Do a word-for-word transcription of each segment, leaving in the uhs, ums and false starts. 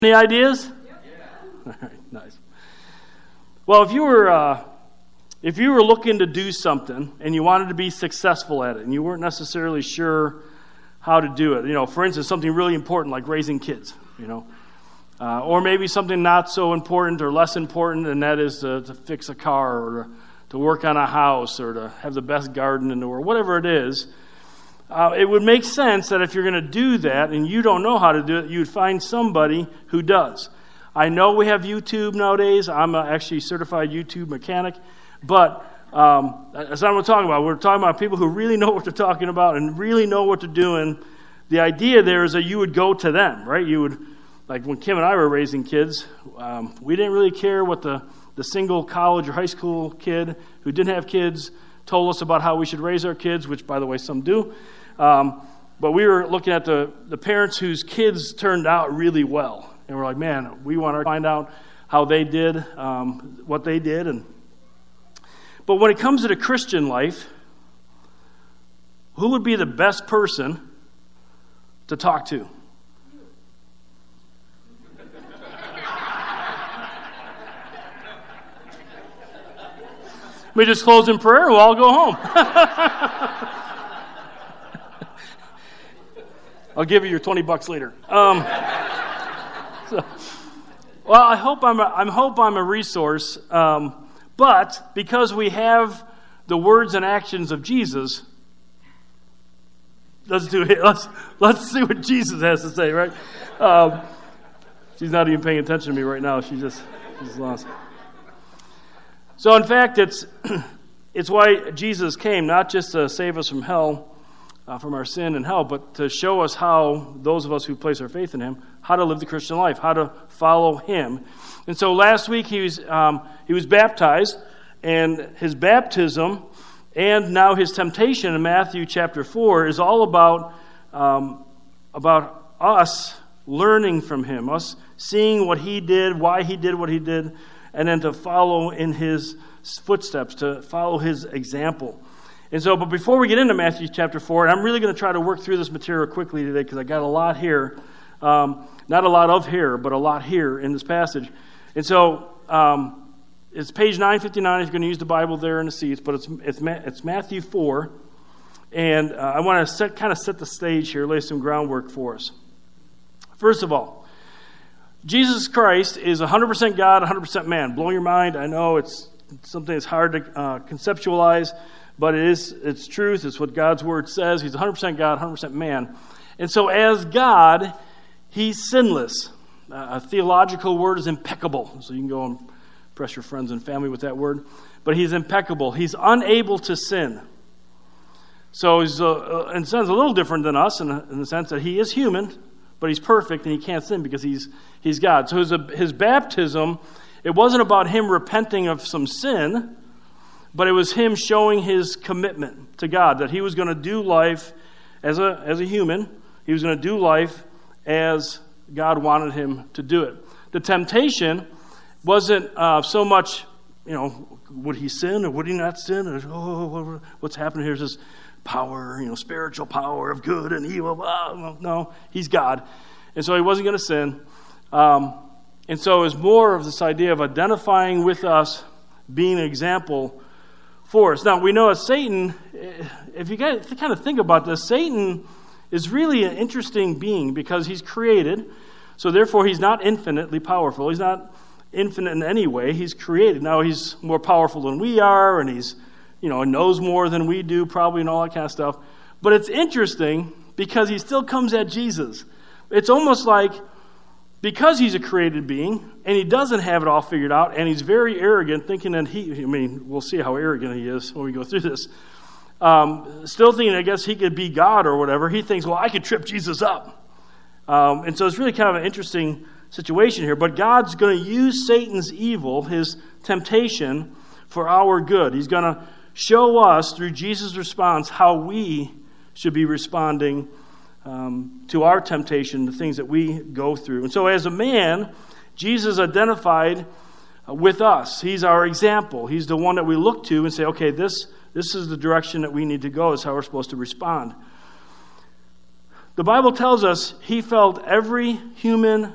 Any ideas? Yeah. All right, nice. Well, if you were uh, if you were looking to do something and you wanted to be successful at it, and you weren't necessarily sure how to do it, you know, for instance, something really important like raising kids, you know, uh, or maybe something not so important or less important, and that is to, to fix a car or to, to work on a house or to have the best garden in the world, whatever it is. Uh, it would make sense that if you're going to do that and you don't know how to do it, you'd find somebody who does. I know we have YouTube nowadays. I'm a actually certified YouTube mechanic. But um, that's not what we're talking about. We're talking about people who really know what they're talking about and really know what they're doing. The idea there is that you would go to them, right? You would, like when Kim and I were raising kids, um, we didn't really care what the, the single college or high school kid who didn't have kids told us about how we should raise our kids, which, by the way, some do. Um, but we were looking at the, the parents whose kids turned out really well. And we're like, man, we want to find out how they did, um, what they did. And But when it comes to the Christian life, who would be the best person to talk to? We just close in prayer and we'll all go home. I'll give you your twenty bucks later. Um, so, well, I hope I'm a, I hope I'm a resource, um, but because we have the words and actions of Jesus, let's do it. Let's let's see what Jesus has to say, right? Um, she's not even paying attention to me right now. She just she's lost. So, in fact, it's it's why Jesus came, not just to save us from hell. Uh, from our sin and hell, but to show us how, those of us who place our faith in Him, how to live the Christian life, how to follow Him. And so last week he was um, he was baptized, and his baptism and now his temptation in Matthew chapter four is all about um, about us learning from Him, us seeing what He did, why He did what He did, and then to follow in His footsteps, to follow His example. And so, but before we get into Matthew chapter four, and I'm really going to try to work through this material quickly today because I got a lot here. Um, not a lot of here, but a lot here in this passage. And so, um, it's page nine fifty-nine if you're going to use the Bible there in the seats, but it's it's, it's Matthew four. And uh, I want to set, kind of set the stage here, lay some groundwork for us. First of all, Jesus Christ is one hundred percent God, one hundred percent man. Blow your mind. I know it's something that's hard to uh, conceptualize. But it is, it's truth. It's what God's Word says. He's one hundred percent God, one hundred percent man. And so as God, He's sinless. Uh, a theological word is impeccable. So you can go and impress your friends and family with that word. But He's impeccable. He's unable to sin. So He's, uh, in a sense, a little different than us in, in the sense that He is human, but He's perfect and He can't sin because He's He's God. So his, his baptism, it wasn't about Him repenting of some sin, but it was Him showing His commitment to God, that He was going to do life as a as a human. He was going to do life as God wanted Him to do it. The temptation wasn't uh, so much, you know, would He sin or would He not sin? Or, oh, what's happening here is this power, you know, spiritual power of good and evil. Oh, no, He's God. And so He wasn't going to sin. Um, and so it was more of this idea of identifying with us, being an example for us. Now, we know that Satan, if you guys kind of think about this, Satan is really an interesting being because he's created, so therefore he's not infinitely powerful. He's not infinite in any way. He's created. Now, he's more powerful than we are, and he's, you know, knows more than we do probably and all that kind of stuff. But it's interesting because he still comes at Jesus. It's almost like because he's a created being, and he doesn't have it all figured out, and he's very arrogant, thinking that he, I mean, we'll see how arrogant he is when we go through this, um, still thinking, I guess, he could be God or whatever. He thinks, well, I could trip Jesus up. Um, and so it's really kind of an interesting situation here. But God's going to use Satan's evil, his temptation, for our good. He's going to show us, through Jesus' response, how we should be responding Um, to our temptation, the things that we go through. And so as a man, Jesus identified uh, with us. He's our example. He's the one that we look to and say, okay, this, this is the direction that we need to go. This is how we're supposed to respond. The Bible tells us He felt every human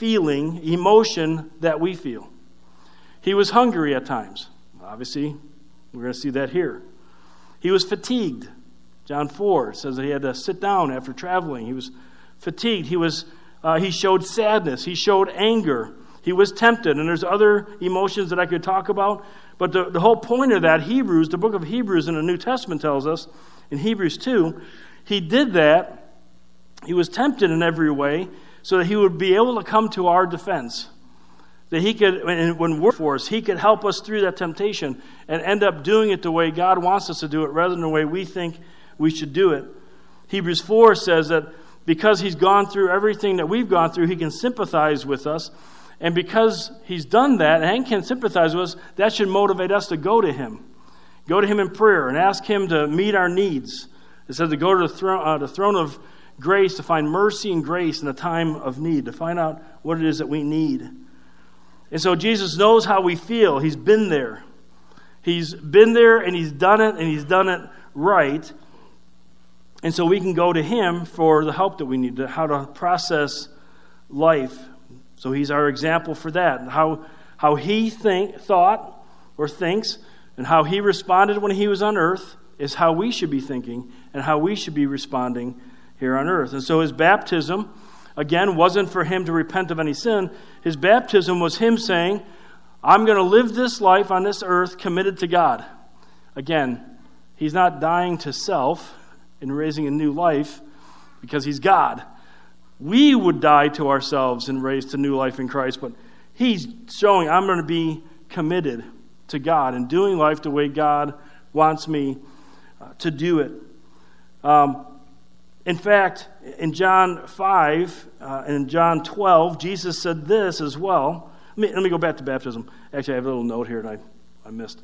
feeling, emotion that we feel. He was hungry at times. Obviously, we're going to see that here. He was fatigued. John four says that he had to sit down after traveling. He was fatigued. He was. Uh, he showed sadness. He showed anger. He was tempted. And there's other emotions that I could talk about. But the, the whole point of that, Hebrews, the book of Hebrews in the New Testament tells us, in Hebrews two, he did that. He was tempted in every way so that he would be able to come to our defense. That he could, when we're forced, he could help us through that temptation and end up doing it the way God wants us to do it rather than the way we think we should do it. Hebrews four says that because he's gone through everything that we've gone through, he can sympathize with us. And because he's done that and can sympathize with us, that should motivate us to go to him. Go to him in prayer and ask him to meet our needs. It says to go to the throne, uh, the throne of grace to find mercy and grace in a time of need, to find out what it is that we need. And so Jesus knows how we feel. He's been there. He's been there and he's done it and he's done it right. And so we can go to him for the help that we need, to how to process life. So he's our example for that. How how he think, thought or thinks and how he responded when he was on earth is how we should be thinking and how we should be responding here on earth. And so his baptism, again, wasn't for him to repent of any sin. His baptism was him saying, I'm going to live this life on this earth committed to God. Again, he's not dying to self and raising a new life because he's God. We would die to ourselves and raise to new life in Christ, but he's showing I'm going to be committed to God and doing life the way God wants me uh, to do it. Um, in fact, in John five uh, and in John twelve, Jesus said this as well. Let me, let me go back to baptism. Actually, I have a little note here that I, I missed.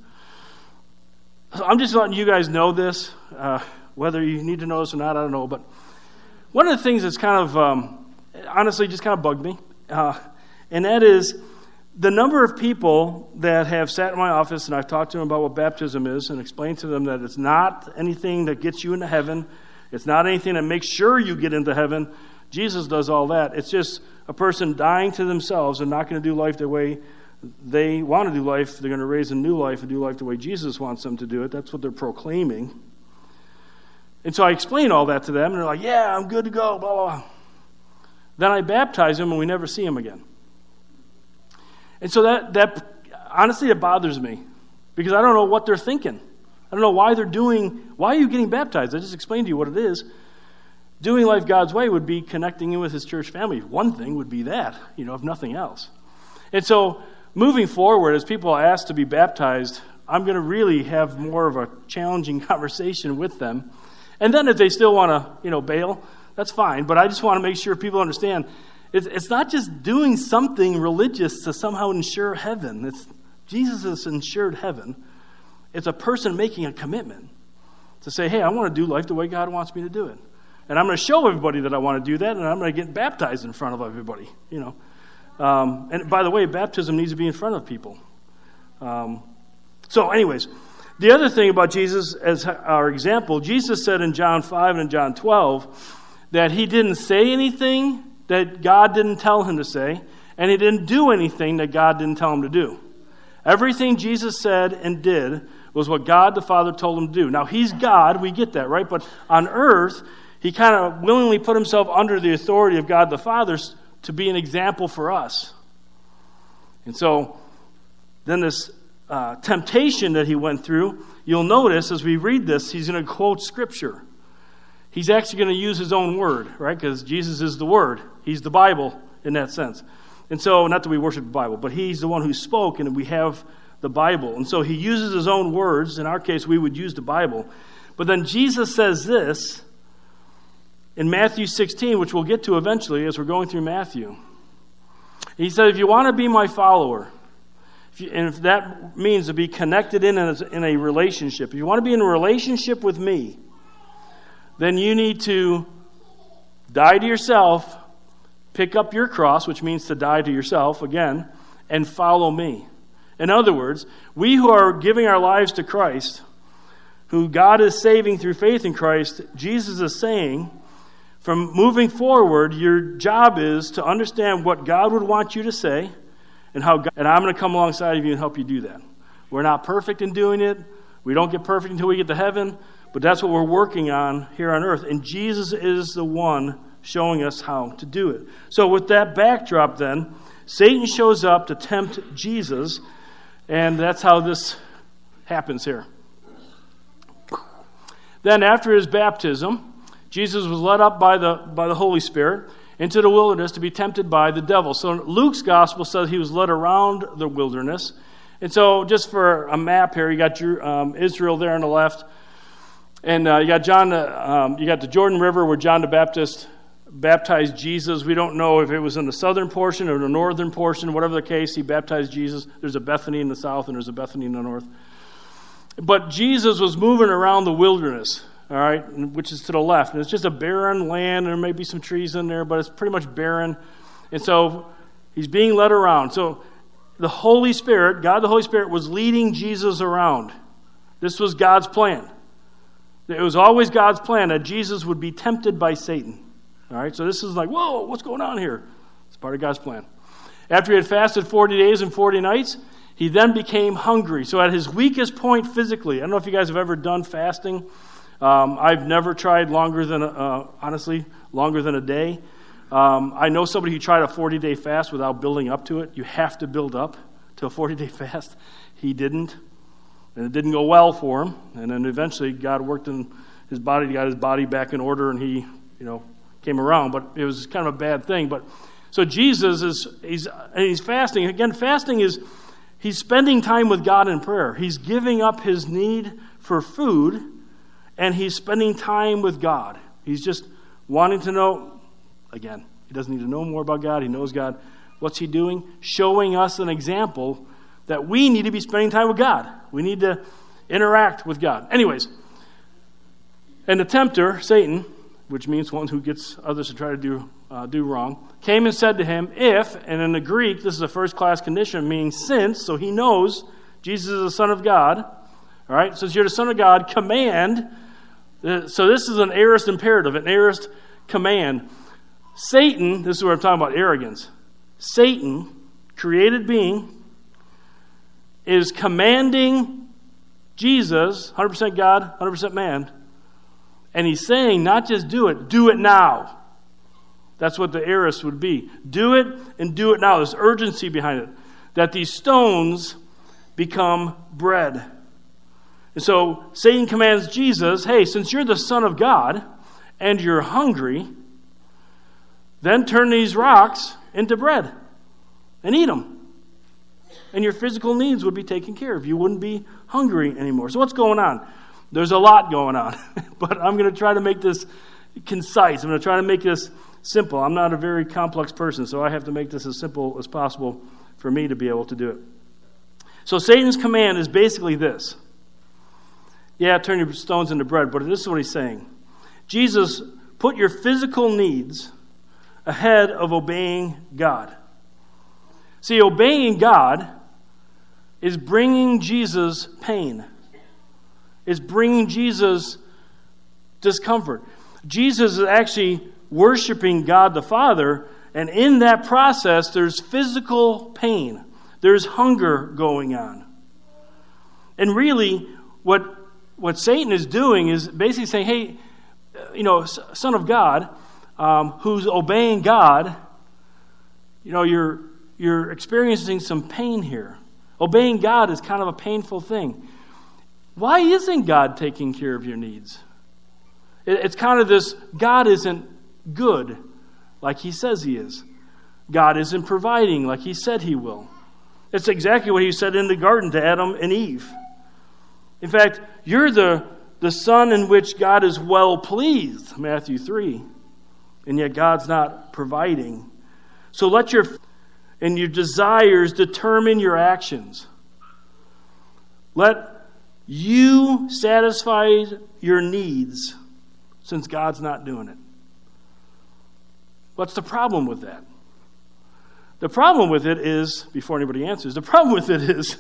So I'm just letting you guys know this. Uh, whether you need to know this or not, I don't know. But one of the things that's kind of, um, honestly, just kind of bugged me, uh, and that is the number of people that have sat in my office and I've talked to them about what baptism is and explained to them that it's not anything that gets you into heaven. It's not anything that makes sure you get into heaven. Jesus does all that. It's just a person dying to themselves and not going to do life the way they want to do life. They're going to raise a new life and do life the way Jesus wants them to do it. That's what they're proclaiming. And so I explain all that to them, and they're like, yeah, I'm good to go, blah, blah, blah. Then I baptize them, and we never see them again. And so that, that honestly, it bothers me, because I don't know what they're thinking. I don't know why they're doing, why are you getting baptized? I just explained to you what it is. Doing life God's way would be connecting you with his church family. One thing would be that, you know, if nothing else. And so moving forward, as people ask to be baptized, I'm going to really have more of a challenging conversation with them. And then if they still want to, you know, bail, that's fine. But I just want to make sure people understand it's, it's not just doing something religious to somehow ensure heaven. It's, Jesus has ensured heaven. It's a person making a commitment to say, hey, I want to do life the way God wants me to do it. And I'm going to show everybody that I want to do that, and I'm going to get baptized in front of everybody, you know. Um, and by the way, baptism needs to be in front of people. Um, so anyways, the other thing about Jesus as our example, Jesus said in John five and in John twelve that he didn't say anything that God didn't tell him to say, and he didn't do anything that God didn't tell him to do. Everything Jesus said and did was what God the Father told him to do. Now, he's God, we get that, right? But on earth, he kind of willingly put himself under the authority of God the Father to be an example for us. And so, then this uh, temptation that he went through, you'll notice as we read this, he's going to quote Scripture. He's actually going to use his own word, right? Because Jesus is the Word. He's the Bible in that sense. And so, not that we worship the Bible, but he's the one who spoke, and we have the Bible. And so he uses his own words. In our case, we would use the Bible. But then Jesus says this in Matthew sixteen, which we'll get to eventually as we're going through Matthew. He said, if you want to be my follower, if you, and if that means to be connected in a, in a relationship, if you want to be in a relationship with me, then you need to die to yourself, pick up your cross, which means to die to yourself, again, and follow me. In other words, we who are giving our lives to Christ, who God is saving through faith in Christ, Jesus is saying, From moving forward, your job is to understand what God would want you to say and how God, and I'm going to come alongside of you and help you do that. We're not perfect in doing it. We don't get perfect until we get to heaven, but that's what we're working on here on earth. And Jesus is the one showing us how to do it. So with that backdrop then, Satan shows up to tempt Jesus, and that's how this happens here. Then after his baptism, Jesus was led up by the by the Holy Spirit into the wilderness to be tempted by the devil. So Luke's gospel says he was led around the wilderness. And so just for a map here, you got your, um, Israel there on the left, and uh, you got John. Um, you got the Jordan River where John the Baptist baptized Jesus. We don't know if it was in the southern portion or the northern portion. Whatever the case, he baptized Jesus. There's a Bethany in the south and there's a Bethany in the north. But Jesus was moving around the wilderness, all right, which is to the left. And it's just a barren land. There may be some trees in there, but it's pretty much barren. And so he's being led around. So the Holy Spirit, God the Holy Spirit, was leading Jesus around. This was God's plan. It was always God's plan that Jesus would be tempted by Satan. All right, so this is like, whoa, what's going on here? It's part of God's plan. After he had fasted forty days and forty nights, he then became hungry. So at his weakest point physically, I don't know if you guys have ever done fasting. Um, I've never tried longer than, uh, honestly, longer than a day. Um, I know somebody who tried a forty-day fast without building up to it. You have to build up to a forty-day fast. He didn't, and it didn't go well for him. And then eventually God worked in his body, got his body back in order, and he, you know, came around, but it was kind of a bad thing. But so Jesus is he's and he's fasting. Again, fasting is he's spending time with God in prayer. He's giving up his need for food, and he's spending time with God. He's just wanting to know, again, he doesn't need to know more about God. He knows God. What's he doing? Showing us an example that we need to be spending time with God. We need to interact with God. Anyways, and the tempter, Satan, which means one who gets others to try to do uh, do wrong, came and said to him, if, and in the Greek, this is a first-class condition, meaning since, so he knows Jesus is the Son of God, all right, since you're the Son of God, command, uh, so this is an aorist imperative, an aorist command. Satan, this is where I'm talking about arrogance, Satan, created being, is commanding Jesus, one hundred percent God, one hundred percent man, and he's saying, not just do it, do it now. That's what the aorist would be. Do it and do it now. There's urgency behind it. That these stones become bread. And so Satan commands Jesus, hey, since you're the Son of God and you're hungry, then turn these rocks into bread and eat them. And your physical needs would be taken care of. You wouldn't be hungry anymore. So what's going on? There's a lot going on, but I'm going to try to make this concise. I'm going to try to make this simple. I'm not a very complex person, so I have to make this as simple as possible for me to be able to do it. So Satan's command is basically this. Yeah, turn your stones into bread, but this is what he's saying. Jesus, put your physical needs ahead of obeying God. See, obeying God is bringing Jesus pain. Is bringing Jesus discomfort. Jesus is actually worshiping God the Father, and in that process, there's physical pain. There's hunger going on. And really, what, what Satan is doing is basically saying, hey, you know, Son of God, um, who's obeying God, you know, you're, you're experiencing some pain here. Obeying God is kind of a painful thing. Why isn't God taking care of your needs? It's kind of this, God isn't good like he says he is. God isn't providing like he said he will. It's exactly what he said in the garden to Adam and Eve. In fact, you're the, the son in which God is well pleased, Matthew three, and yet God's not providing. So let your and your desires determine your actions. Let you satisfy your needs since God's not doing it. What's the problem with that? The problem with it is, before anybody answers, the problem with it is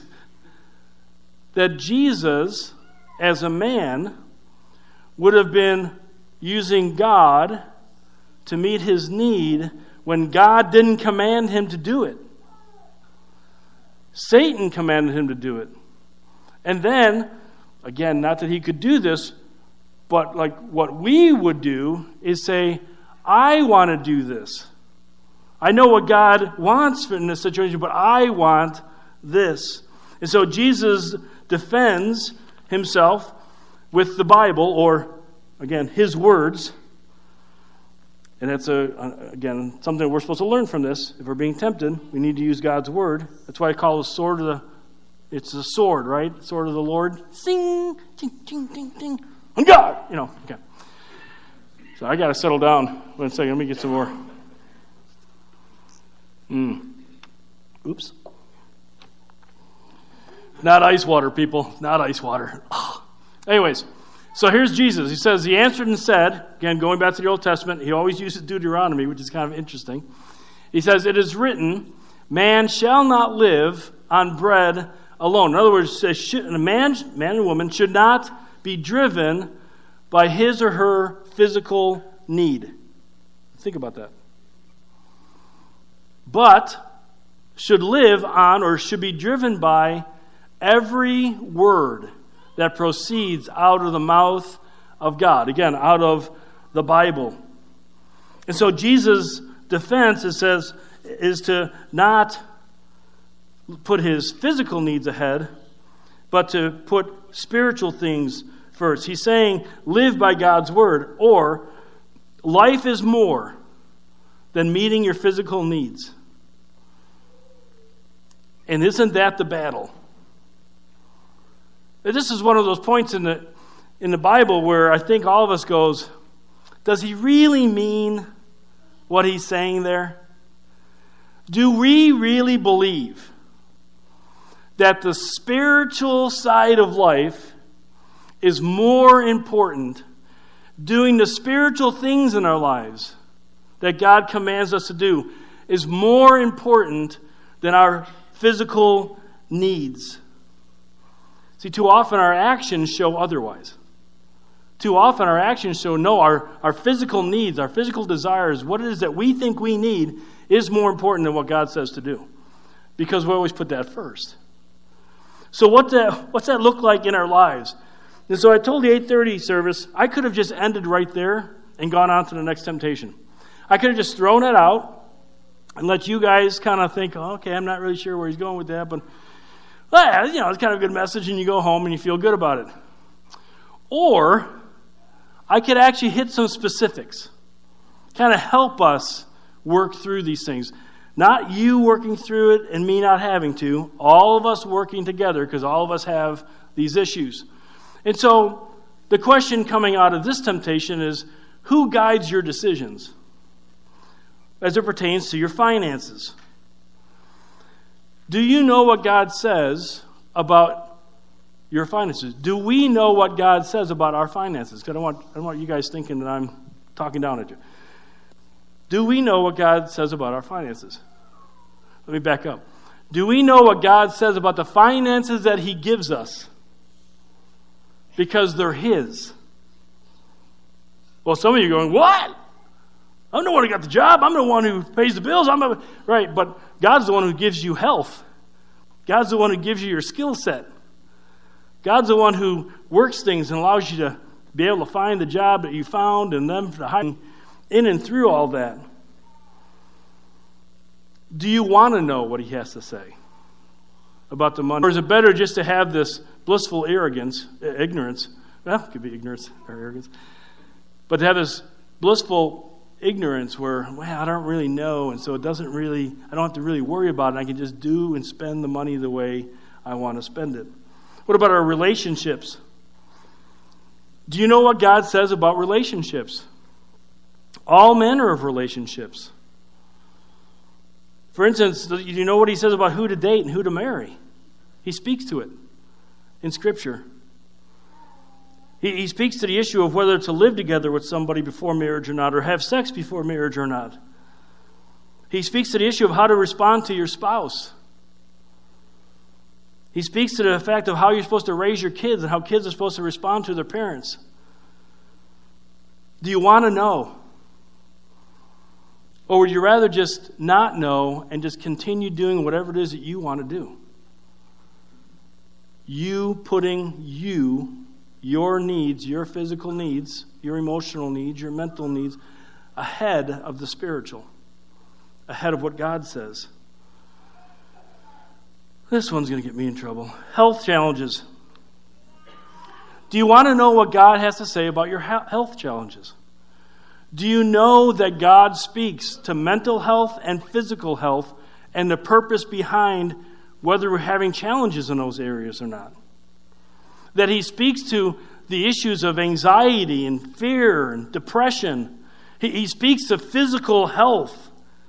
that Jesus, as a man, would have been using God to meet his need when God didn't command him to do it. Satan commanded him to do it. And then, again, not that he could do this, but like what we would do is say, I want to do this. I know what God wants in this situation, but I want this. And so Jesus defends himself with the Bible, or, again, his words. And that's, a, again, something we're supposed to learn from this. If we're being tempted, we need to use God's word. That's why I call the sword of the, it's the sword, right? Sword of the Lord. Sing, ding, ding, ding, ding. On God! You know, okay. So I got to settle down. One second, let me get some more. Mm. Oops. Not ice water, people. Not ice water. Oh. Anyways, so here's Jesus. He says, he answered and said, again, going back to the Old Testament, he always uses Deuteronomy, which is kind of interesting. He says, it is written, man shall not live on bread alone. In other words, it says, should, a man, man and woman should not be driven by his or her physical need. Think about that. But should live on or should be driven by every word that proceeds out of the mouth of God. Again, out of the Bible. And so Jesus' defense, it says, is to not put his physical needs ahead, but to put spiritual things first. He's saying, live by God's word, or life is more than meeting your physical needs. And isn't that the battle? This is one of those points in the in the Bible where I think all of us goes, does he really mean what he's saying there? Do we really believe that the spiritual side of life is more important, doing the spiritual things in our lives that God commands us to do is more important than our physical needs? See, too often our actions show otherwise. Too often our actions show, no, our, our physical needs, our physical desires, what it is that we think we need is more important than what God says to do. Because we always put that first. So what that, what's that look like in our lives? And so I told the eight thirty service, I could have just ended right there and gone on to the next temptation. I could have just thrown it out and let you guys kind of think, oh, okay, I'm not really sure where he's going with that, but well, you know, it's kind of a good message, and you go home and you feel good about it. Or I could actually hit some specifics, kind of help us work through these things. Not you working through it and me not having to, all of us working together because all of us have these issues. And so the question coming out of this temptation is, who guides your decisions as it pertains to your finances? Do you know what God says about your finances? Do we know what God says about our finances? Because I don't want, I don't want you guys thinking that I'm talking down at you. Do we know what God says about our finances? Let me back up. Do we know what God says about the finances that he gives us? Because they're his. Well, some of you are going, what? I'm the one who got the job. I'm the one who pays the bills. I'm a, right, but God's the one who gives you health. God's the one who gives you your skill set. God's the one who works things and allows you to be able to find the job that you found and then to hide in and through all that. Do you want to know what he has to say about the money? Or is it better just to have this blissful arrogance, ignorance, well, it could be ignorance or arrogance, but to have this blissful ignorance where, well, I don't really know, and so it doesn't really, I don't have to really worry about it. I can just do and spend the money the way I want to spend it. What about our relationships? Do you know what God says about relationships? All manner of relationships. For instance, do you know what he says about who to date and who to marry? He speaks to it in Scripture. He, he speaks to the issue of whether to live together with somebody before marriage or not, or have sex before marriage or not. He speaks to the issue of how to respond to your spouse. He speaks to the fact of how you're supposed to raise your kids and how kids are supposed to respond to their parents. Do you want to know? Or would you rather just not know and just continue doing whatever it is that you want to do? You putting you, your needs, your physical needs, your emotional needs, your mental needs, ahead of the spiritual, ahead of what God says. This one's going to get me in trouble. Health challenges. Do you want to know what God has to say about your health challenges? Do you know that God speaks to mental health and physical health and the purpose behind whether we're having challenges in those areas or not? That He speaks to the issues of anxiety and fear and depression. He, he speaks to physical health.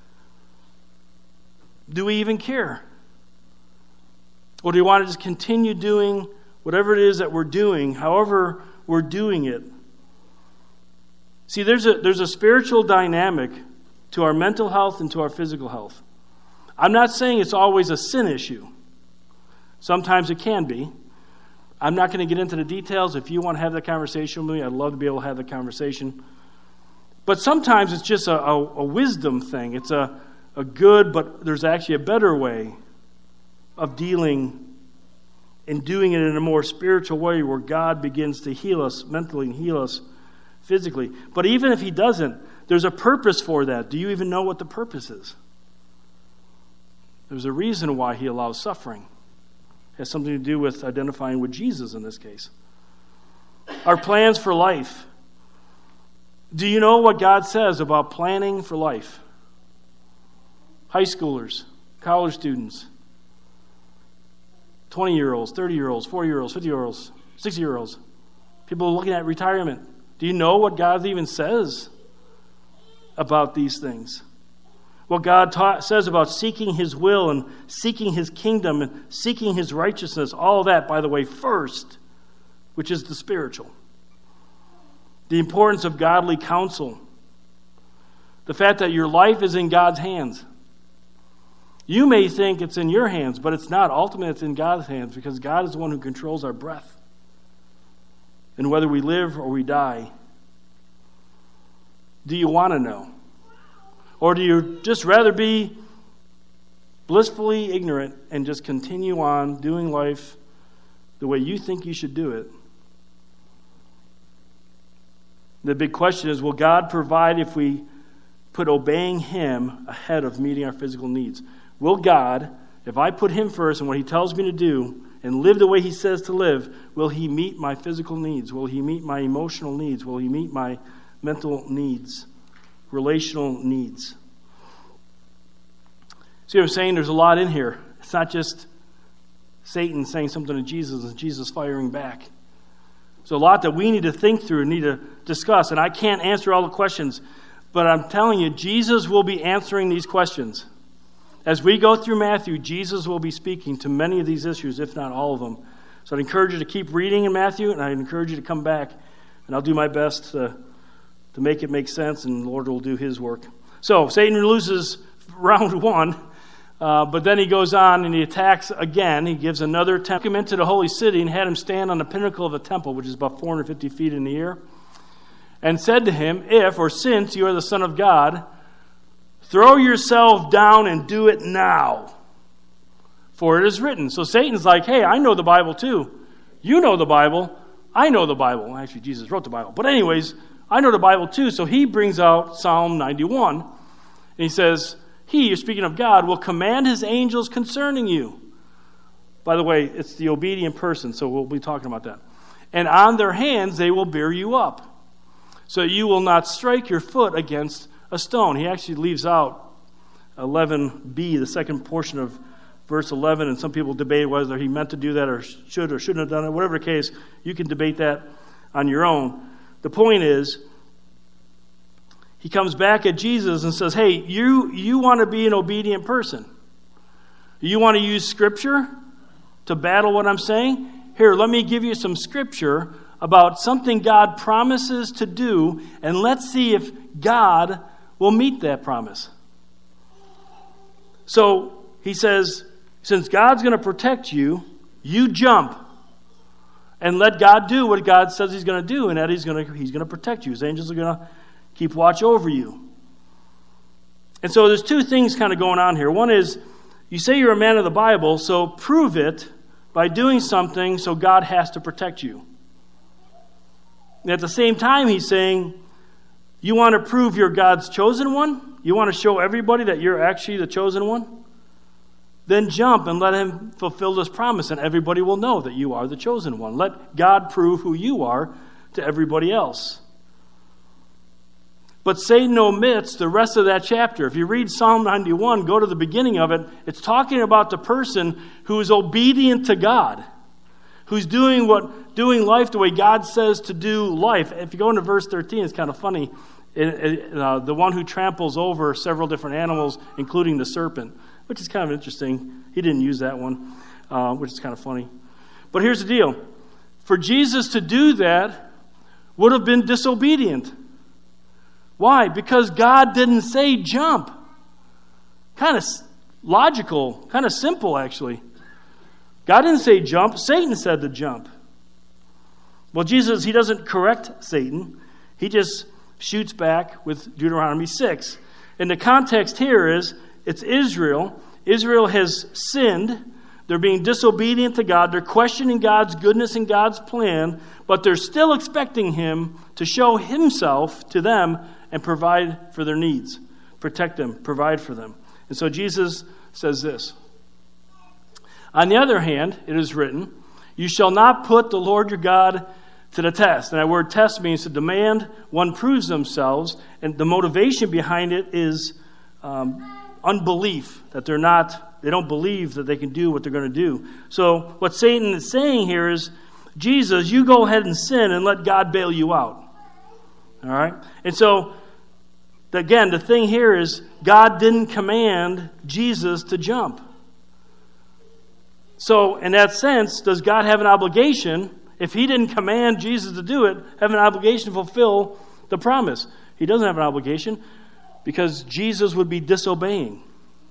Do we even care? Or do we want to just continue doing whatever it is that we're doing, however we're doing it? See, there's a there's a spiritual dynamic to our mental health and to our physical health. I'm not saying it's always a sin issue. Sometimes it can be. I'm not going to get into the details. If you want to have that conversation with me, I'd love to be able to have the conversation. But sometimes it's just a, a, a wisdom thing. It's a, a good, but there's actually a better way of dealing and doing it in a more spiritual way where God begins to heal us mentally and heal us physically. But even if He doesn't, there's a purpose for that. Do you even know what the purpose is? There's a reason why He allows suffering. It has something to do with identifying with Jesus in this case. Our plans for life. Do you know what God says about planning for life? High schoolers, college students, twenty-year-olds, thirty-year-olds, forty-year-olds, fifty-year-olds, sixty-year-olds, people looking at retirement. Do you know what God even says about these things? What God taught, says about seeking His will and seeking His kingdom and seeking His righteousness, all that, by the way, first, which is the spiritual. The importance of godly counsel. The fact that your life is in God's hands. You may think it's in your hands, but it's not. Ultimately, it's in God's hands because God is the one who controls our breath. And whether we live or we die. Do you want to know? Or do you just rather be blissfully ignorant and just continue on doing life the way you think you should do it? The big question is, will God provide if we put obeying Him ahead of meeting our physical needs? Will God, if I put Him first and what He tells me to do and live the way He says to live, will He meet my physical needs? Will He meet my emotional needs? Will He meet my mental needs? Relational needs? See what I'm saying? There's a lot in here. It's not just Satan saying something to Jesus and Jesus firing back. There's a lot that we need to think through and need to discuss. And I can't answer all the questions, but I'm telling you, Jesus will be answering these questions. As we go through Matthew, Jesus will be speaking to many of these issues, if not all of them. So I'd encourage you to keep reading in Matthew, and I'd encourage you to come back, and I'll do my best to, to make it make sense, and the Lord will do His work. So Satan loses round one, uh, but then he goes on and he attacks again. He gives another attempt. Took him into the holy city and had him stand on the pinnacle of a temple, which is about four hundred fifty feet in the air, and said to him, "If, or since, you are the Son of God, throw yourself down and do it now, for it is written." So Satan's like, hey, I know the Bible too. You know the Bible. I know the Bible. Actually, Jesus wrote the Bible. But anyways, I know the Bible too. So he brings out Psalm ninety-one. And he says, He, you're speaking of God, will command His angels concerning you. By the way, it's the obedient person, so we'll be talking about that. And on their hands they will bear you up, so you will not strike your foot against a stone. He actually leaves out eleven b, the second portion of verse eleven, and some people debate whether he meant to do that or should or shouldn't have done it. Whatever the case, you can debate that on your own. The point is, he comes back at Jesus and says, hey, you, you want to be an obedient person. You want to use Scripture to battle what I'm saying? Here, let me give you some Scripture about something God promises to do, and let's see if God will meet that promise. So he says, since God's going to protect you, you jump and let God do what God says He's going to do, and that He's going to He's going to protect you. His angels are going to keep watch over you. And so there's two things kind of going on here. One is, you say you're a man of the Bible, so prove it by doing something so God has to protect you. And at the same time, he's saying, you want to prove you're God's chosen one? You want to show everybody that you're actually the chosen one? Then jump and let him fulfill this promise, and everybody will know that you are the chosen one. Let God prove who you are to everybody else. But Satan omits the rest of that chapter. If you read Psalm ninety-one, go to the beginning of it. It's talking about the person who is obedient to God, who's doing what doing life the way God says to do life. If you go into verse thirteen, it's kind of funny. It, it, uh, the one who tramples over several different animals, including the serpent, which is kind of interesting. He didn't use that one, uh, which is kind of funny. But here's the deal. For Jesus to do that would have been disobedient. Why? Because God didn't say jump. Kind of logical, kind of simple, actually. God didn't say jump. Satan said to jump. Well, Jesus, he doesn't correct Satan. He just shoots back with Deuteronomy six. And the context here is, it's Israel. Israel has sinned. They're being disobedient to God. They're questioning God's goodness and God's plan, but they're still expecting him to show himself to them and provide for their needs, protect them, provide for them. And so Jesus says this. On the other hand, it is written, you shall not put the Lord your God to the test. And that word test means to demand, one proves themselves, and the motivation behind it is um, unbelief, that they're not, they don't believe that they can do what they're going to do. So what Satan is saying here is, Jesus, you go ahead and sin and let God bail you out. All right? And so, again, the thing here is, God didn't command Jesus to jump. So, in that sense, does God have an obligation, if he didn't command Jesus to do it, have an obligation to fulfill the promise? He doesn't have an obligation because Jesus would be disobeying.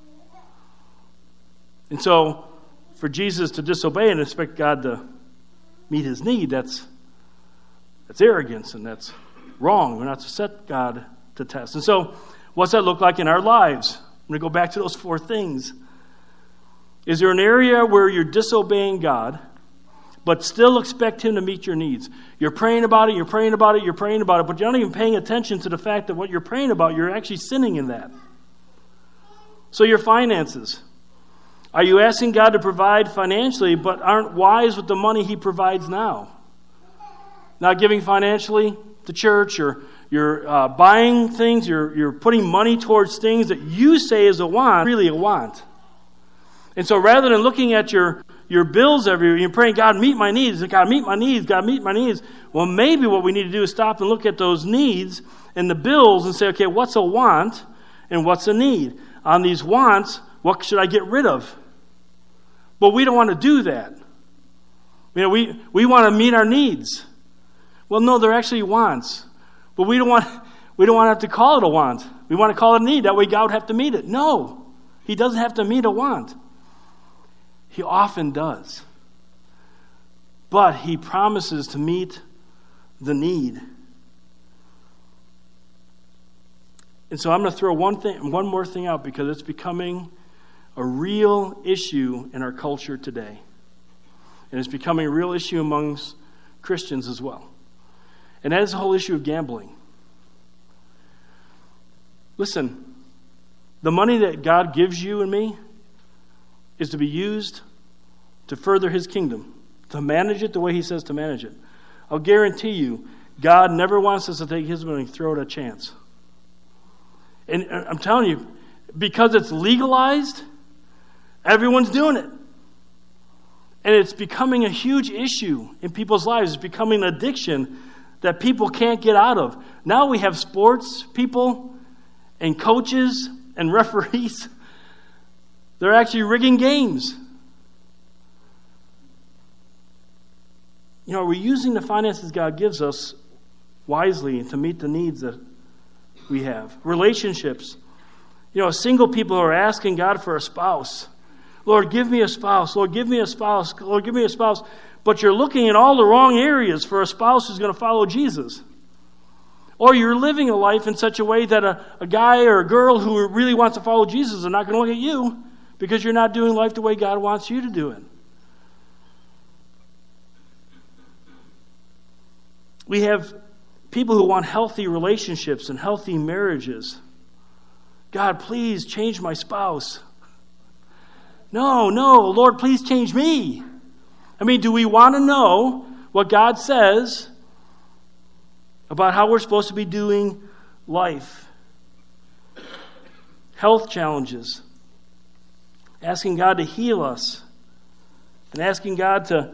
And so, for Jesus to disobey and expect God to meet his need, that's that's arrogance and that's wrong. We're not to set God to test. And so, what's that look like in our lives? I'm going to go back to those four things. Is there an area where you're disobeying God, but still expect him to meet your needs? You're praying about it, you're praying about it, you're praying about it, but you're not even paying attention to the fact that what you're praying about, you're actually sinning in that. So your finances. Are you asking God to provide financially, but aren't wise with the money he provides now? Not giving financially to church, or you're uh, buying things, you're, you're putting money towards things that you say is a want, really a want. And so rather than looking at your, your bills every year, you're praying, God, meet my needs. God, meet my needs. God, meet my needs. Well, maybe what we need to do is stop and look at those needs and the bills and say, okay, what's a want and what's a need? On these wants, what should I get rid of? But we don't want to do that. You know, we, we want to meet our needs. Well, no, they're actually wants. But we don't want we don't want to have to call it a want. We want to call it a need. That way God would have to meet it. No, he doesn't have to meet a want. He often does. But he promises to meet the need. And so I'm going to throw one thing, one more thing out because it's becoming a real issue in our culture today. And it's becoming a real issue amongst Christians as well. And that is the whole issue of gambling. Listen, the money that God gives you and me is to be used to further his kingdom, to manage it the way he says to manage it. I'll guarantee you, God never wants us to take his money and throw it a chance. And I'm telling you, because it's legalized, everyone's doing it. And it's becoming a huge issue in people's lives. It's becoming an addiction that people can't get out of. Now we have sports people and coaches and referees. They're actually rigging games. You know, are we using the finances God gives us wisely to meet the needs that we have? Relationships. You know, single people who are asking God for a spouse. Lord, give me a spouse. Lord, give me a spouse. Lord, give me a spouse. But you're looking in all the wrong areas for a spouse who's going to follow Jesus. Or you're living a life in such a way that a, a guy or a girl who really wants to follow Jesus are not going to look at you because you're not doing life the way God wants you to do it. We have people who want healthy relationships and healthy marriages. God, please change my spouse. No, no, Lord, please change me. I mean, do we want to know what God says about how we're supposed to be doing life? Health challenges. Asking God to heal us. And asking God to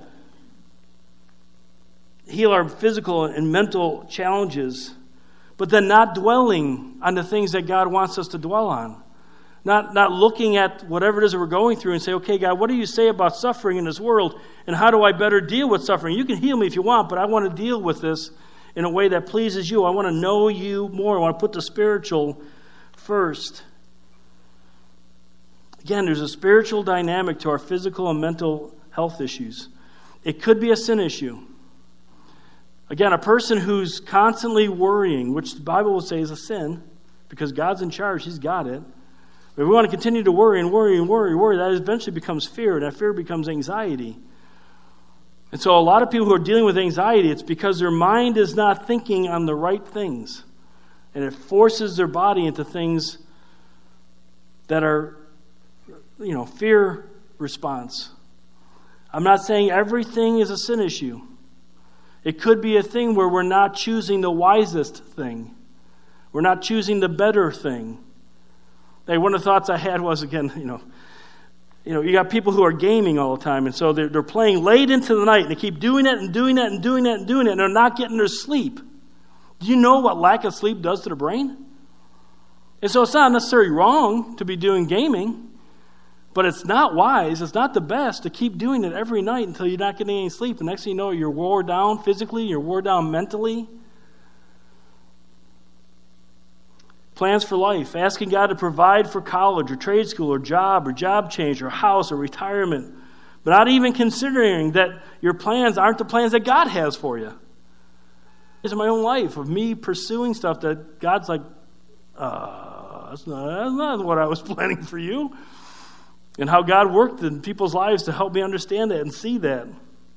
heal our physical and mental challenges, but then not dwelling on the things that God wants us to dwell on. Not, not looking at whatever it is that we're going through and say, okay, God, what do you say about suffering in this world, and how do I better deal with suffering? You can heal me if you want, but I want to deal with this in a way that pleases you. I want to know you more. I want to put the spiritual first. Again, there's a spiritual dynamic to our physical and mental health issues. It could be a sin issue. Again, a person who's constantly worrying, which the Bible will say is a sin, because God's in charge, He's got it. But if we want to continue to worry and worry and worry and worry, that eventually becomes fear, and that fear becomes anxiety. And so a lot of people who are dealing with anxiety, it's because their mind is not thinking on the right things. And it forces their body into things that are, you know, fear response. I'm not saying everything is a sin issue. It could be a thing where we're not choosing the wisest thing. We're not choosing the better thing. Hey, one of the thoughts I had was, again, you know, you know, you got people who are gaming all the time, and so they're, they're playing late into the night, and they keep doing it and doing it and doing it and doing it, and they're not getting their sleep. Do you know what lack of sleep does to the brain? And so it's not necessarily wrong to be doing gaming, but it's not wise, it's not the best to keep doing it every night until you're not getting any sleep. And next thing you know, you're wore down physically, you're wore down mentally. Plans for life, asking God to provide for college or trade school or job or job change or house or retirement, but not even considering that your plans aren't the plans that God has for you. This is my own life of me pursuing stuff that God's like, uh, that's not, that's not what I was planning for you. And how God worked in people's lives to help me understand that and see that.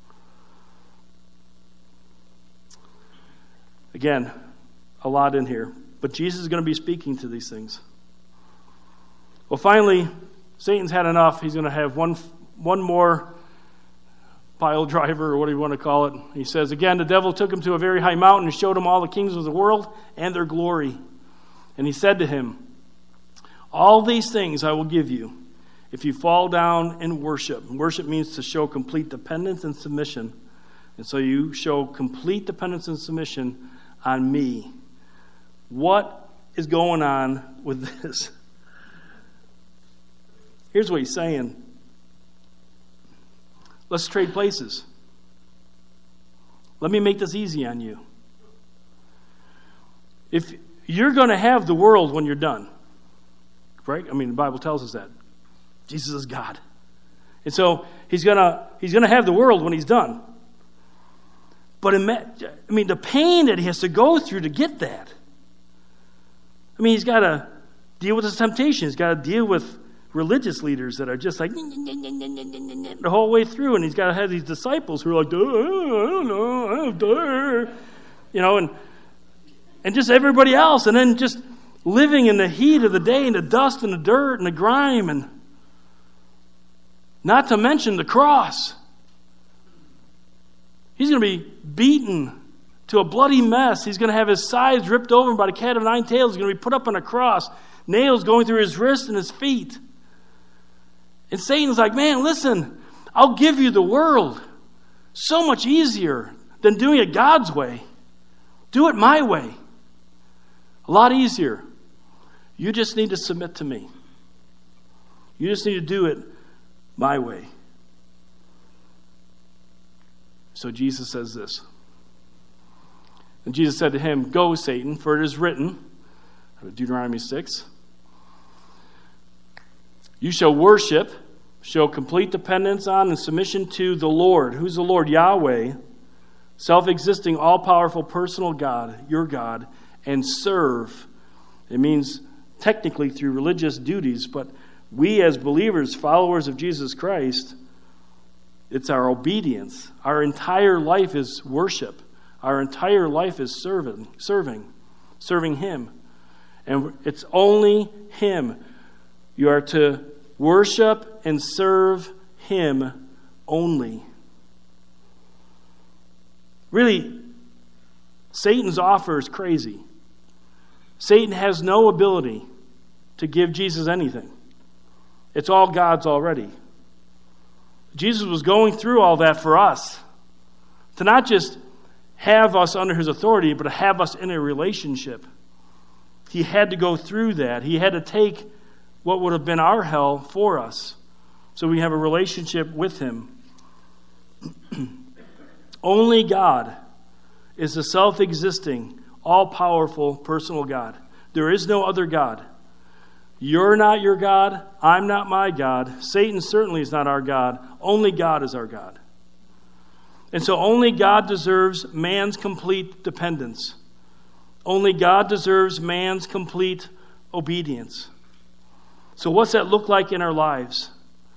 Again, a lot in here. But Jesus is going to be speaking to these things. Well, finally, Satan's had enough. He's going to have one, one more pile driver, or what do you want to call it. He says, again, the devil took him to a very high mountain and showed him all the kingdoms of the world and their glory. And he said to him, all these things I will give you if you fall down and worship. And worship means to show complete dependence and submission. And so you show complete dependence and submission on me. What is going on with this? Here's what he's saying. Let's trade places. Let me make this easy on you. If you're going to have the world when you're done, right? I mean, the Bible tells us that. Jesus is God. And so he's going to he's going to have the world when he's done. But I mean, the pain that he has to go through to get that. I mean, he's got to deal with his temptation. He's got to deal with religious leaders that are just like the whole way through. And he's got to have these disciples who are like, oh, I don't know, I don't know. You know, and, and just everybody else. And then just living in the heat of the day and the dust and the dirt and the grime, and not to mention the cross. He's going to be beaten to a bloody mess. He's going to have his sides ripped open by the cat of nine tails. He's going to be put up on a cross, nails going through his wrists and his feet. And Satan's like, man, listen, I'll give you the world. So much easier than doing it God's way. Do it my way. A lot easier. You just need to submit to me. You just need to do it my way. So Jesus says this. And Jesus said to him, go, Satan, for it is written, Deuteronomy six, you shall worship, show complete dependence on and submission to the Lord. Who's the Lord? Yahweh, self-existing, all-powerful, personal God, your God, and serve. It means technically through religious duties, but we as believers, followers of Jesus Christ, it's our obedience. Our entire life is worship. Our entire life is serving, serving, serving Him. And it's only Him. You are to worship and serve Him only. Really, Satan's offer is crazy. Satan has no ability to give Jesus anything. It's all God's already. Jesus was going through all that for us. To not just have us under His authority, but to have us in a relationship. He had to go through that. He had to take what would have been our hell for us. So we have a relationship with Him. Only God is the self-existing, all-powerful, personal God. There is no other God. You're not your God. I'm not my God. Satan certainly is not our God. Only God is our God. And so only God deserves man's complete dependence. Only God deserves man's complete obedience. So what's that look like in our lives?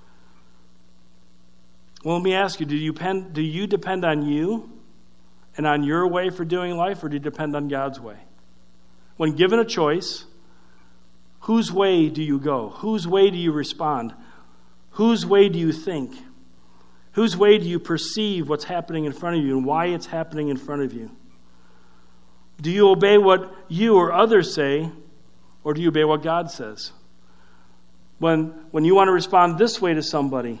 Well, let me ask you, do you depend, do you depend on you and on your way for doing life, or do you depend on God's way? When given a choice, whose way do you go? Whose way do you respond? Whose way do you think? Whose way do you perceive what's happening in front of you and why it's happening in front of you? Do you obey what you or others say, or do you obey what God says? When, when you want to respond this way to somebody,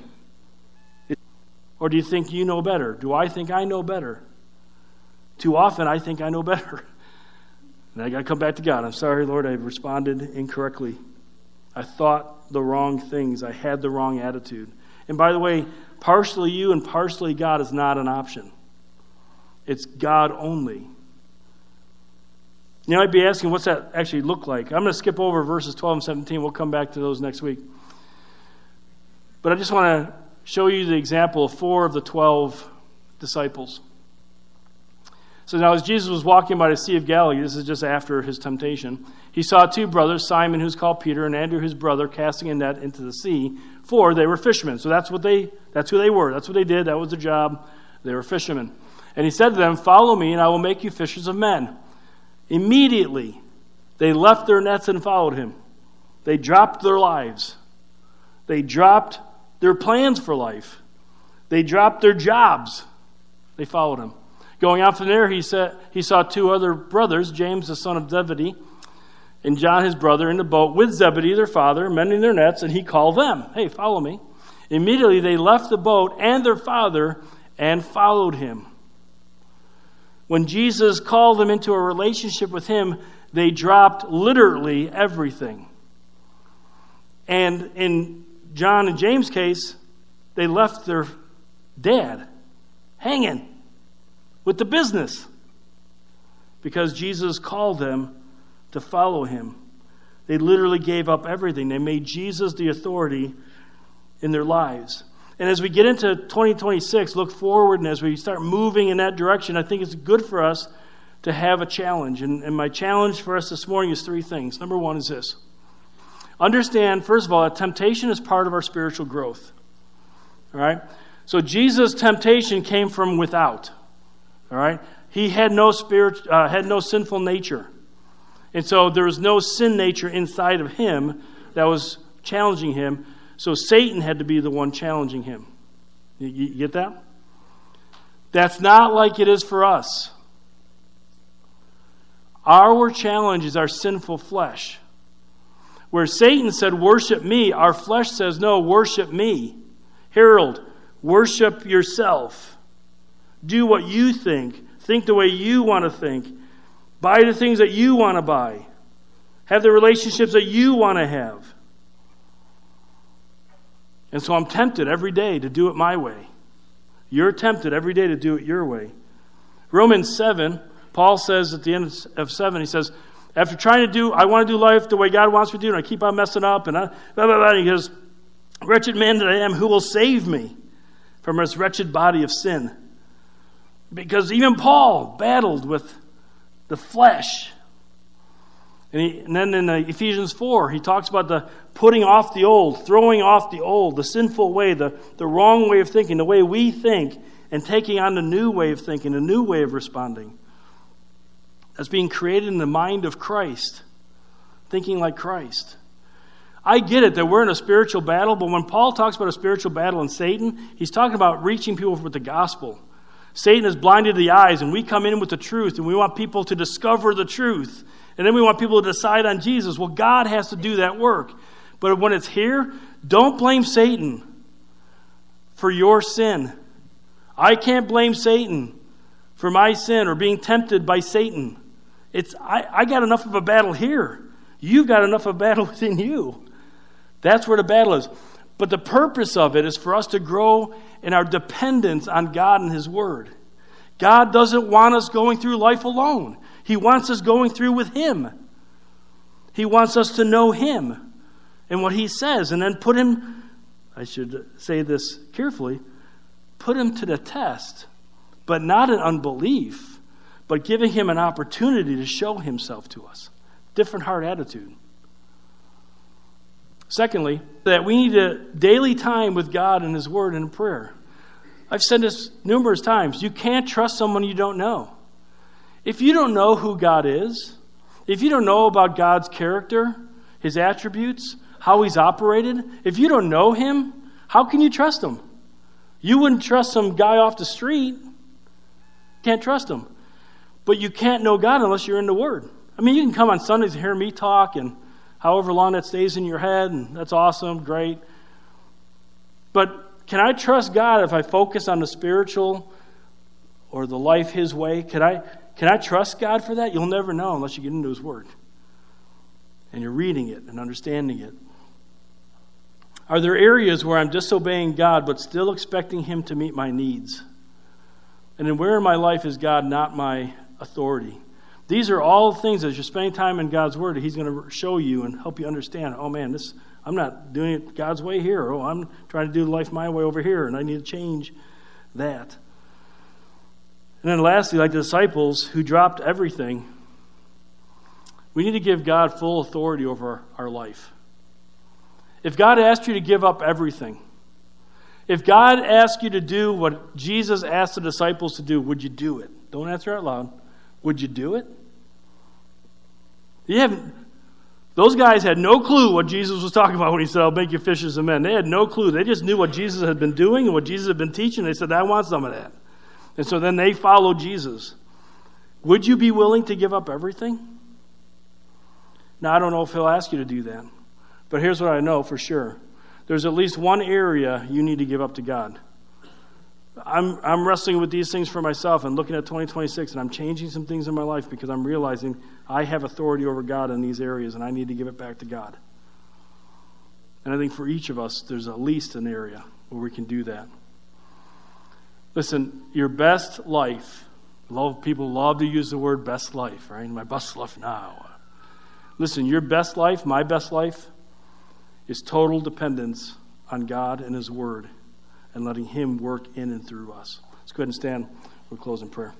or do you think you know better? Do I think I know better? Too often I think I know better. And I got to come back to God. I'm sorry, Lord, I responded incorrectly. I thought the wrong things. I had the wrong attitude. And by the way, partially you and partially God is not an option. It's God only. You know, I'd be asking, what's that actually look like? I'm going to skip over verses twelve and seventeen. We'll come back to those next week. But I just want to show you the example of four of the twelve disciples. So now as Jesus was walking by the Sea of Galilee, this is just after his temptation, he saw two brothers, Simon, who's called Peter, and Andrew, his brother, casting a net into the sea, for they were fishermen. So that's what they, that's who they were. That's what they did. That was their job. They were fishermen. And he said to them, "Follow me, and I will make you fishers of men." Immediately, they left their nets and followed him. They dropped their lives. They dropped their plans for life. They dropped their jobs. They followed him. Going out from there, he said he saw two other brothers, James the son of Zebedee, and John his brother, in the boat with Zebedee their father, mending their nets, and he called them. "Hey, follow me." Immediately they left the boat and their father and followed him. When Jesus called them into a relationship with him, they dropped literally everything. And in John and James' case, they left their dad hanging with the business because Jesus called them to follow him. They literally gave up everything. They made Jesus the authority in their lives. And as we get into twenty twenty-six, look forward, and as we start moving in that direction, I think it's good for us to have a challenge. And, and my challenge for us this morning is three things. Number one is this. Understand, first of all, that temptation is part of our spiritual growth. All right? So Jesus' temptation came from without. All right? He had no spirit, uh, had no sinful nature. And so there was no sin nature inside of him that was challenging him. So Satan had to be the one challenging him. You, you get that? That's not like it is for us. Our challenge is our sinful flesh. Where Satan said, "Worship me," our flesh says, "No, worship me." Harold, worship yourself. Do what you think. Think the way you want to think. Buy the things that you want to buy. Have the relationships that you want to have. And so I'm tempted every day to do it my way. You're tempted every day to do it your way. Romans seven, Paul says at the end of seven, he says, after trying to do, I want to do life the way God wants me to do, and I keep on messing up, and I, blah, blah, blah, and he goes, "Wretched man that I am, who will save me from this wretched body of sin?" Because even Paul battled with the flesh. And, he, and then in uh, Ephesians four, he talks about the putting off the old, throwing off the old, the sinful way, the, the wrong way of thinking, the way we think, and taking on the new way of thinking, the new way of responding. That's being created in the mind of Christ, thinking like Christ. I get it that we're in a spiritual battle, but when Paul talks about a spiritual battle and Satan, he's talking about reaching people with the gospel. Satan has blinded the eyes, and we come in with the truth, and we want people to discover the truth. And then we want people to decide on Jesus. Well, God has to do that work. But when it's here, don't blame Satan for your sin. I can't blame Satan for my sin or being tempted by Satan. It's I, I got enough of a battle here. You've got enough of a battle within you. That's where the battle is. But the purpose of it is for us to grow in our dependence on God and His Word. God doesn't want us going through life alone. He wants us going through with Him. He wants us to know Him and what He says, and then put Him, I should say this carefully, put Him to the test, but not in unbelief, but giving Him an opportunity to show Himself to us. Different heart attitude. Secondly, that we need a daily time with God and His Word and in prayer. I've said this numerous times. You can't trust someone you don't know. If you don't know who God is, if you don't know about God's character, His attributes, how He's operated, if you don't know Him, how can you trust Him? You wouldn't trust some guy off the street. Can't trust him. But you can't know God unless you're in the Word. I mean, you can come on Sundays and hear me talk, and however long that stays in your head, and that's awesome, great. But can I trust God if I focus on the spiritual or the life His way? Can I can I trust God for that? You'll never know unless you get into His Word and you're reading it and understanding it. Are there areas where I'm disobeying God but still expecting Him to meet my needs? And then where in my life is God not my authority? These are all things as you're spending time in God's Word, He's going to show you and help you understand, oh man, this I'm not doing it God's way here. Oh, I'm trying to do life my way over here, and I need to change that. And then lastly, like the disciples who dropped everything, we need to give God full authority over our life. If God asked you to give up everything, if God asked you to do what Jesus asked the disciples to do, would you do it? Don't answer out loud. Would you do it? You haven't. Those guys had no clue what Jesus was talking about when He said, I'll make you fishers of men. They had no clue. They just knew what Jesus had been doing and what Jesus had been teaching. They said, I want some of that. And so then they followed Jesus. Would you be willing to give up everything? Now, I don't know if He'll ask you to do that. But here's what I know for sure. There's at least one area you need to give up to God. I'm I'm wrestling with these things for myself and looking at twenty twenty-six, and I'm changing some things in my life because I'm realizing I have authority over God in these areas, and I need to give it back to God. And I think for each of us, there's at least an area where we can do that. Listen, your best life, love, people love to use the word best life, right? My best life now. Listen, your best life, my best life, is total dependence on God and His Word and letting Him work in and through us. Let's go ahead and stand. We'll close in prayer.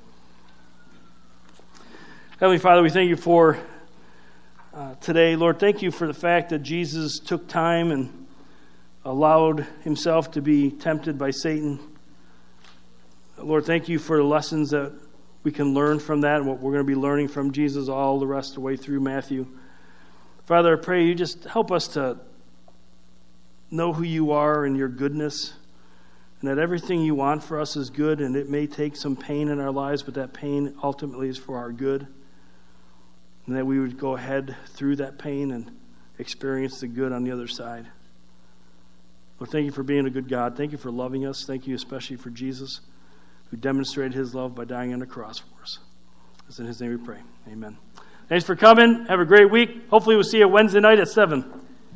Heavenly Father, we thank You for uh, today. Lord, thank You for the fact that Jesus took time and allowed Himself to be tempted by Satan. Lord, thank You for the lessons that we can learn from that and what we're going to be learning from Jesus all the rest of the way through Matthew. Father, I pray You just help us to know who You are and Your goodness, and that everything You want for us is good, and it may take some pain in our lives, but that pain ultimately is for our good, and that we would go ahead through that pain and experience the good on the other side. Lord, thank You for being a good God. Thank You for loving us. Thank You especially for Jesus, who demonstrated His love by dying on the cross for us. It's in His name we pray. Amen. Thanks for coming. Have a great week. Hopefully we'll see you Wednesday night at seven.